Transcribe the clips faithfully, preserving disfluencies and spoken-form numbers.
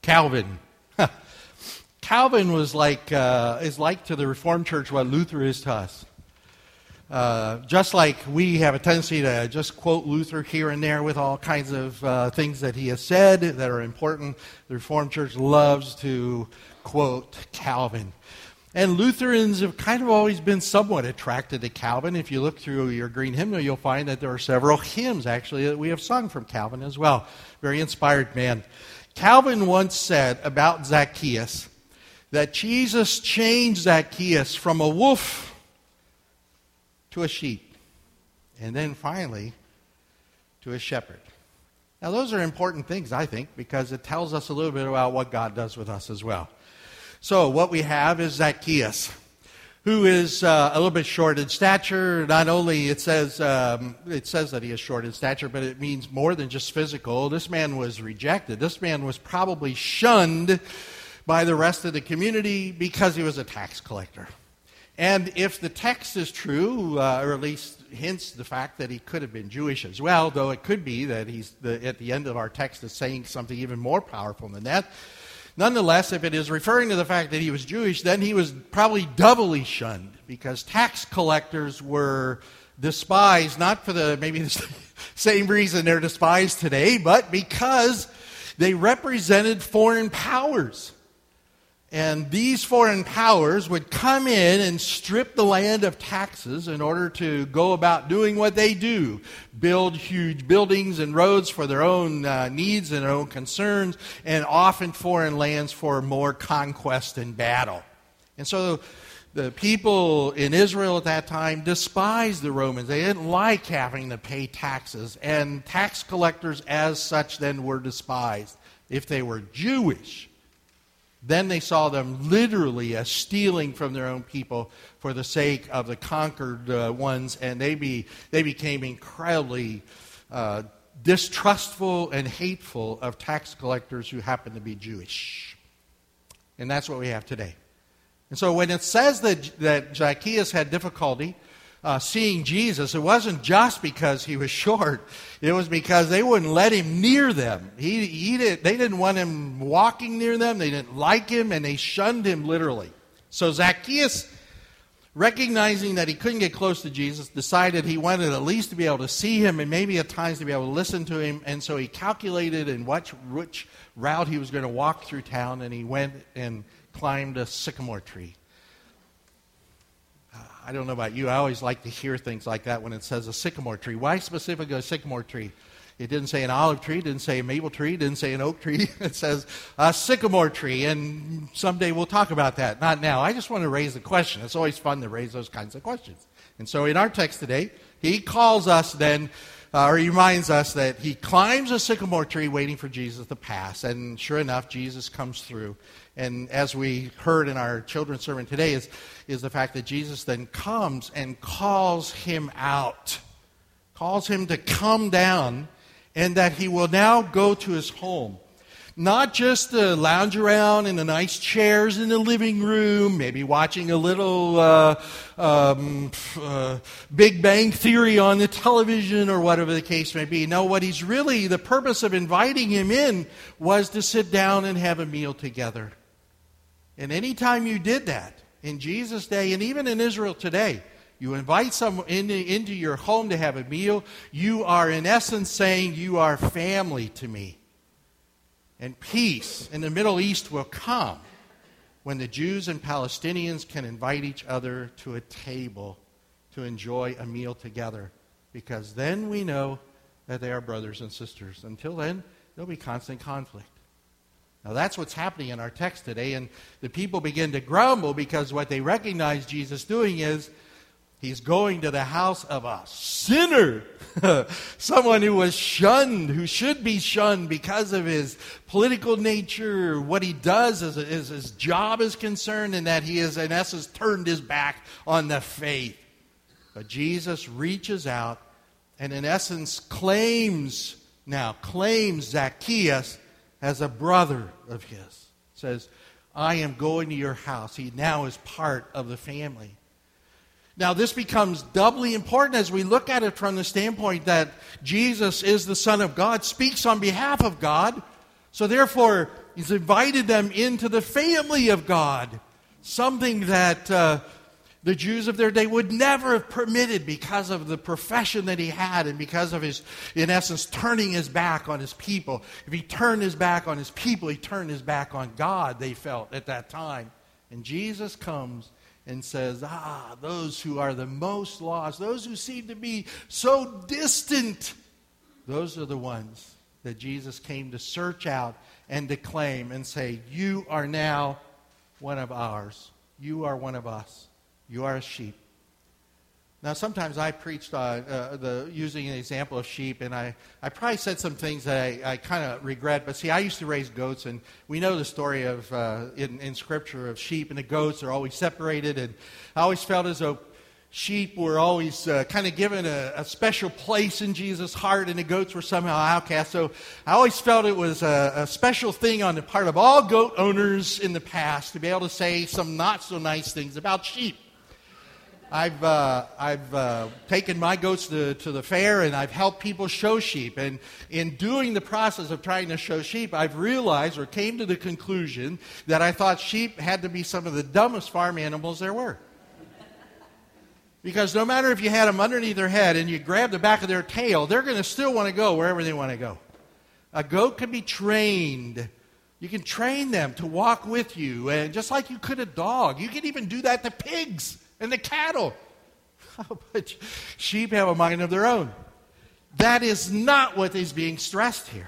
Calvin. Calvin was like uh, is like to the Reformed Church what Luther is to us. Uh, just like we have a tendency to just quote Luther here and there with all kinds of uh, things that he has said that are important, the Reformed Church loves to quote Calvin. And Lutherans have kind of always been somewhat attracted to Calvin. If you look through your green hymnal, you'll find that there are several hymns, actually, that we have sung from Calvin as well. Very inspired man. Calvin once said about Zacchaeus that Jesus changed Zacchaeus from a wolf to a sheep, and then finally to a shepherd. Now, those are important things, I think, because it tells us a little bit about what God does with us as well. So what we have is Zacchaeus, who is uh, a little bit short in stature. Not only it says um, it says that he is short in stature, but it means more than just physical. This man was rejected. This man was probably shunned by the rest of the community because he was a tax collector. And if the text is true, uh, or at least hints the fact that he could have been Jewish as well, though it could be that he's the, at the end of our text is saying something even more powerful than that. Nonetheless, if it is referring to the fact that he was Jewish, then he was probably doubly shunned because tax collectors were despised, not for the maybe the same reason they're despised today, but because they represented foreign powers. And these foreign powers would come in and strip the land of taxes in order to go about doing what they do. Build huge buildings and roads for their own uh, needs and their own concerns, and often foreign lands for more conquest and battle. And so the people in Israel at that time despised the Romans. They didn't like having to pay taxes. And tax collectors as such then were despised. If they were Jewish, then they saw them literally as stealing from their own people for the sake of the conquered uh, ones, and they be they became incredibly uh, distrustful and hateful of tax collectors who happened to be Jewish. And that's what we have today. And so when it says that, that Zacchaeus had difficulty Uh, seeing Jesus, it wasn't just because he was short. It was because they wouldn't let him near them. He, he did, they didn't want him walking near them. They didn't like him, and they shunned him literally. So Zacchaeus, recognizing that he couldn't get close to Jesus, decided he wanted at least to be able to see him and maybe at times to be able to listen to him. And so he calculated in which, which route he was going to walk through town, and he went and climbed a sycamore tree. I don't know about you. I always like to hear things like that when it says a sycamore tree. Why specifically a sycamore tree? It didn't say an olive tree, didn't say a maple tree, didn't say an oak tree. It says a sycamore tree, and someday we'll talk about that. Not now. I just want to raise the question. It's always fun to raise those kinds of questions. And so in our text today, he calls us then, uh, or he reminds us that he climbs a sycamore tree waiting for Jesus to pass. And sure enough, Jesus comes through. And as we heard in our children's sermon today is, is the fact that Jesus then comes and calls him out, calls him to come down, and that he will now go to his home. Not just to lounge around in the nice chairs in the living room, maybe watching a little uh, um, uh, Big Bang Theory on the television or whatever the case may be. No, what he's really, the purpose of inviting him in was to sit down and have a meal together. And anytime you did that, in Jesus' day, and even in Israel today, you invite someone into, into your home to have a meal, you are in essence saying, you are family to me. And peace in the Middle East will come when the Jews and Palestinians can invite each other to a table to enjoy a meal together. Because then we know that they are brothers and sisters. Until then, there'll be constant conflict. Now that's what's happening in our text today, and the people begin to grumble because what they recognize Jesus doing is he's going to the house of a sinner, someone who was shunned, who should be shunned because of his political nature, what he does as, as his job is concerned, and that he has in essence turned his back on the faith. But Jesus reaches out and in essence claims, now claims Zacchaeus as a brother of his. Says, I am going to your house. He now is part of the family. Now this becomes doubly important as we look at it from the standpoint that Jesus is the Son of God, speaks on behalf of God. So therefore, He's invited them into the family of God, something that uh, the Jews of their day would never have permitted because of the profession that he had and because of his, in essence, turning his back on his people. If he turned his back on his people, he turned his back on God, they felt at that time. And Jesus comes and says, ah, those who are the most lost, those who seem to be so distant, those are the ones that Jesus came to search out and to claim and say, you are now one of ours. You are one of us. You are a sheep. Now, sometimes I preached uh, uh, the, using an example of sheep, and I, I probably said some things that I, I kind of regret. But see, I used to raise goats, and we know the story of uh, in, in Scripture of sheep and the goats are always separated. And I always felt as though sheep were always uh, kind of given a, a special place in Jesus' heart, and the goats were somehow outcast. So I always felt it was a, a special thing on the part of all goat owners in the past to be able to say some not so nice things about sheep. I've uh, I've uh, taken my goats to, to the fair, and I've helped people show sheep. And in doing the process of trying to show sheep, I've realized or came to the conclusion that I thought sheep had to be some of the dumbest farm animals there were. Because no matter if you had them underneath their head and you grab the back of their tail, they're going to still want to go wherever they want to go. A goat can be trained. You can train them to walk with you, and just like you could a dog. You can even do that to pigs and the cattle. But sheep have a mind of their own. That is not what is being stressed here.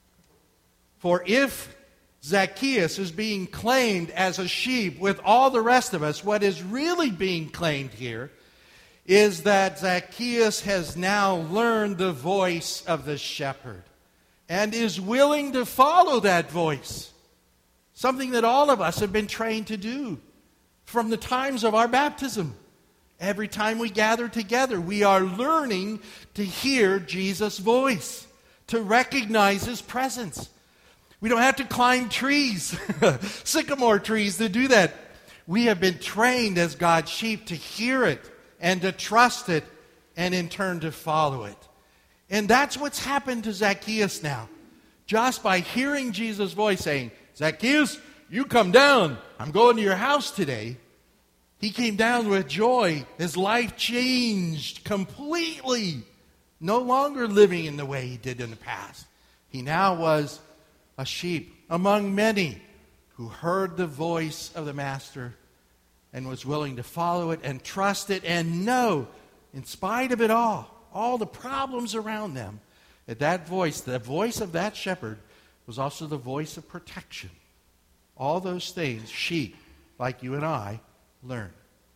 For if Zacchaeus is being claimed as a sheep with all the rest of us, what is really being claimed here is that Zacchaeus has now learned the voice of the shepherd and is willing to follow that voice. Something that all of us have been trained to do from the times of our baptism. Every time we gather together, we are learning to hear Jesus' voice, to recognize his presence. We don't have to climb trees, sycamore trees, to do that. We have been trained as God's sheep to hear it and to trust it and in turn to follow it. And that's what's happened to Zacchaeus now. Just by hearing Jesus' voice saying, Zacchaeus, you come down. I'm going to your house today. He came down with joy. His life changed completely. No longer living in the way he did in the past. He now was a sheep among many who heard the voice of the Master and was willing to follow it and trust it and know, in spite of it all, all the problems around them, that that voice, the voice of that shepherd, was also the voice of protection. All those things sheep, like you and I, learn.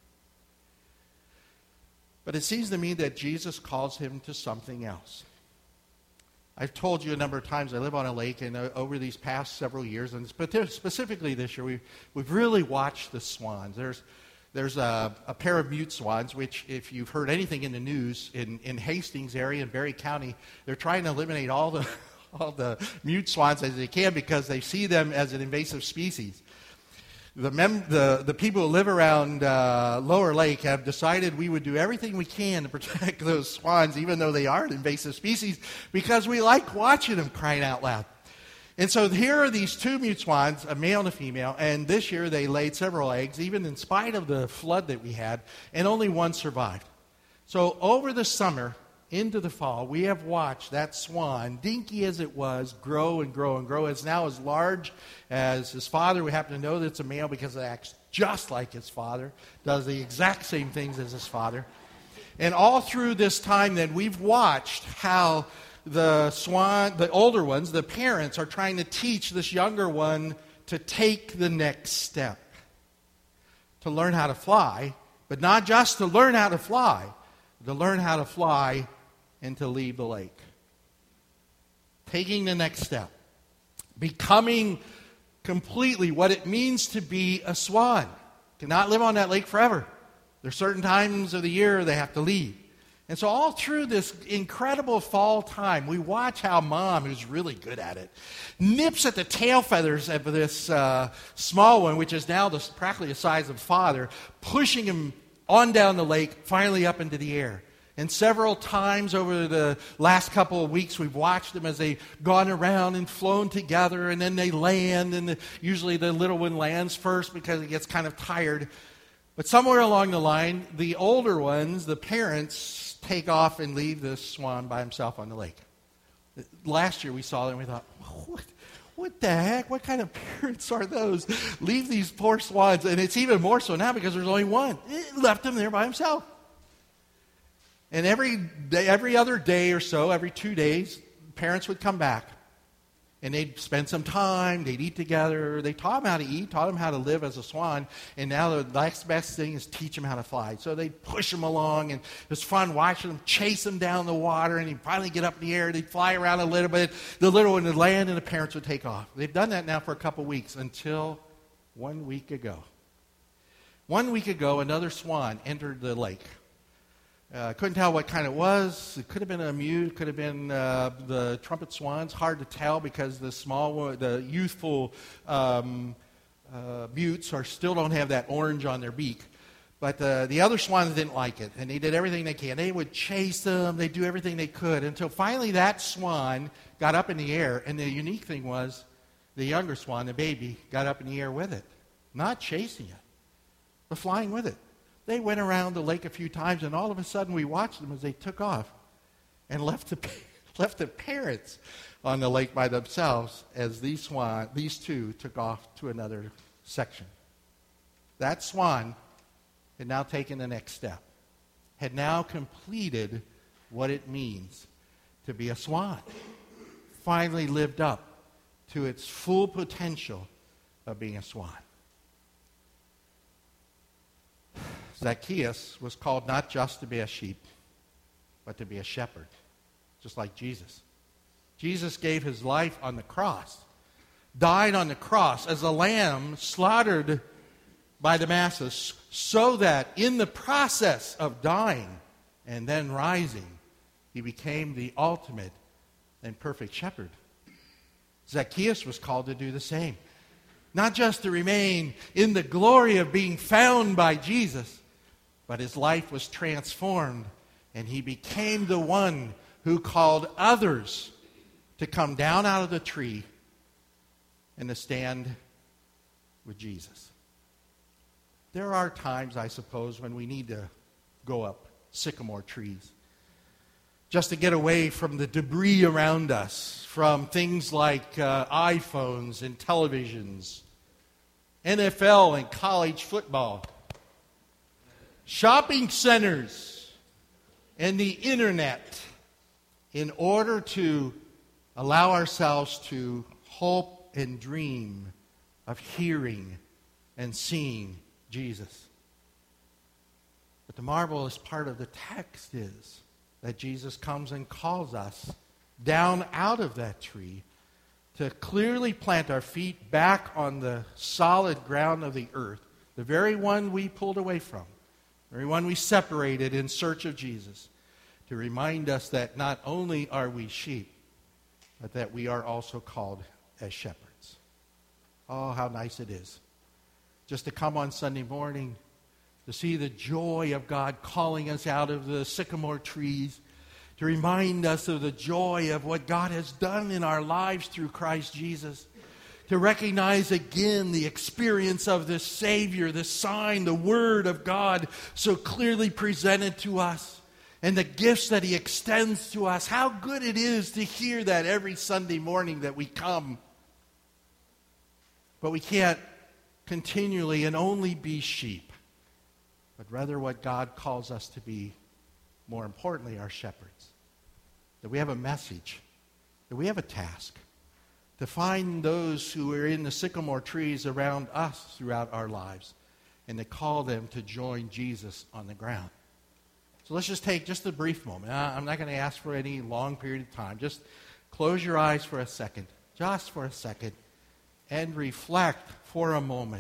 But it seems to me that Jesus calls him to something else. I've told you a number of times, I live on a lake, and uh, over these past several years, and specifically this year, we've, we've really watched the swans. There's There's a, a pair of mute swans, which if you've heard anything in the news, in, in Hastings area, in Berry County, they're trying to eliminate all the all the mute swans as they can because they see them as an invasive species. The, mem- the, the people who live around uh, Lower Lake have decided we would do everything we can to protect those swans, even though they are an invasive species, because we like watching them, crying out loud. And so here are these two mute swans, a male and a female, and this year they laid several eggs, even in spite of the flood that we had, and only one survived. So over the summer, into the fall, we have watched that swan, dinky as it was, grow and grow and grow. It's now as large as his father. We happen to know that it's a male because it acts just like his father, does the exact same things as his father. And all through this time then, we've watched how the swan, the older ones, the parents, are trying to teach this younger one to take the next step, to learn how to fly, but not just to learn how to fly, to learn how to fly and to leave the lake. Taking the next step. Becoming completely what it means to be a swan. Cannot live on that lake forever. There are certain times of the year they have to leave. And so all through this incredible fall time, we watch how Mom, who's really good at it, nips at the tail feathers of this uh, small one, which is now the, practically the size of Father, pushing him on down the lake, finally up into the air. And several times over the last couple of weeks, we've watched them as they've gone around and flown together, and then they land, and the, usually the little one lands first because it gets kind of tired. But somewhere along the line, the older ones, the parents, take off and leave the swan by himself on the lake. Last year we saw them and we thought, what, what the heck? What kind of parents are those? Leave these poor swans. And it's even more so now because there's only one. It left him there by himself. And every day, every other day or so, every two days, parents would come back. And they'd spend some time, they'd eat together. They taught him how to eat, taught him how to live as a swan. And now the next best thing is teach him how to fly. So they'd push him along, and it was fun watching him chase him down the water. And he'd finally get up in the air, they'd fly around a little bit. The little one would land, and the parents would take off. They've done that now for a couple weeks until one week ago. One week ago, another swan entered the lake. Uh, couldn't tell what kind it was. It could have been a mute. Could have been uh, the trumpet swans. Hard to tell because the small, the youthful um, uh, mutes are still don't have that orange on their beak. But uh, the other swans didn't like it, and they did everything they can. They would chase them. They'd do everything they could until finally that swan got up in the air. And the unique thing was, the younger swan, the baby, got up in the air with it, not chasing it, but flying with it. They went around the lake a few times, and all of a sudden we watched them as they took off and left the, left the parents on the lake by themselves as these swan, these two took off to another section. That swan had now taken the next step, had now completed what it means to be a swan, finally lived up to its full potential of being a swan. Zacchaeus was called not just to be a sheep, but to be a shepherd, just like Jesus. Jesus gave his life on the cross, died on the cross as a lamb slaughtered by the masses, so that in the process of dying and then rising, he became the ultimate and perfect shepherd. Zacchaeus was called to do the same. Not just to remain in the glory of being found by Jesus, but his life was transformed, and he became the one who called others to come down out of the tree and to stand with Jesus. There are times, I suppose, when we need to go up sycamore trees just to get away from the debris around us, from things like uh, iPhones and televisions, N F L and college football, shopping centers, and the internet, in order to allow ourselves to hope and dream of hearing and seeing Jesus. But the marvelous part of the text is that Jesus comes and calls us down out of that tree to clearly plant our feet back on the solid ground of the earth, the very one we pulled away from, the very one we separated in search of Jesus, to remind us that not only are we sheep, but that we are also called as shepherds. Oh, how nice it is just to come on Sunday morning, to see the joy of God calling us out of the sycamore trees, to remind us of the joy of what God has done in our lives through Christ Jesus, to recognize again the experience of this Savior, the sign, the Word of God so clearly presented to us, and the gifts that He extends to us. How good it is to hear that every Sunday morning that we come. But we can't continually and only be sheep, but rather what God calls us to be, more importantly, our shepherds. That we have a message, that we have a task, to find those who are in the sycamore trees around us throughout our lives, and to call them to join Jesus on the ground. So let's just take just a brief moment. I'm not going to ask for any long period of time. Just close your eyes for a second, just for a second, and reflect for a moment.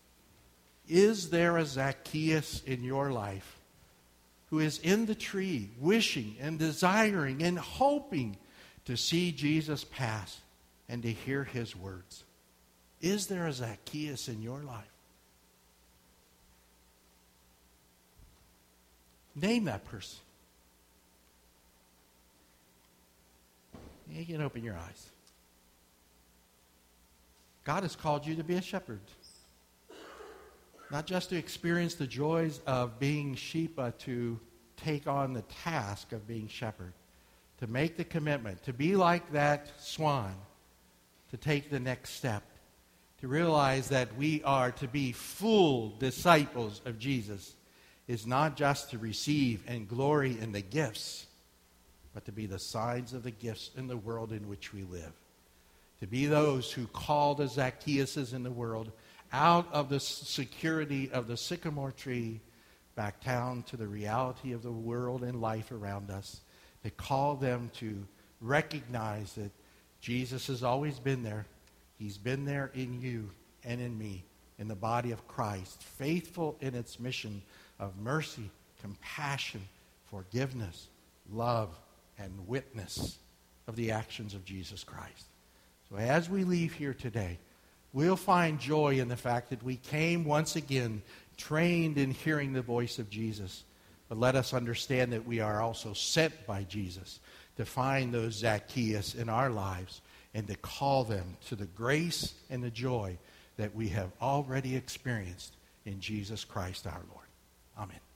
Is there a Zacchaeus in your life who is in the tree, wishing and desiring and hoping to see Jesus pass and to hear His words? Is there a Zacchaeus in your life? Name that person. You can open your eyes. God has called you to be a shepherd. Not just to experience the joys of being sheep, but to take on the task of being shepherd. To make the commitment, to be like that swan, to take the next step, to realize that we are to be full disciples of Jesus is not just to receive and glory in the gifts, but to be the signs of the gifts in the world in which we live. To be those who call the Zacchaeuses in the world out of the security of the sycamore tree back down to the reality of the world and life around us. To call them to recognize that Jesus has always been there. He's been there in you and in me, in the body of Christ, faithful in its mission of mercy, compassion, forgiveness, love, and witness of the actions of Jesus Christ. So as we leave here today, we'll find joy in the fact that we came once again trained in hearing the voice of Jesus. But let us understand that we are also sent by Jesus to find those Zacchaeus in our lives and to call them to the grace and the joy that we have already experienced in Jesus Christ our Lord. Amen.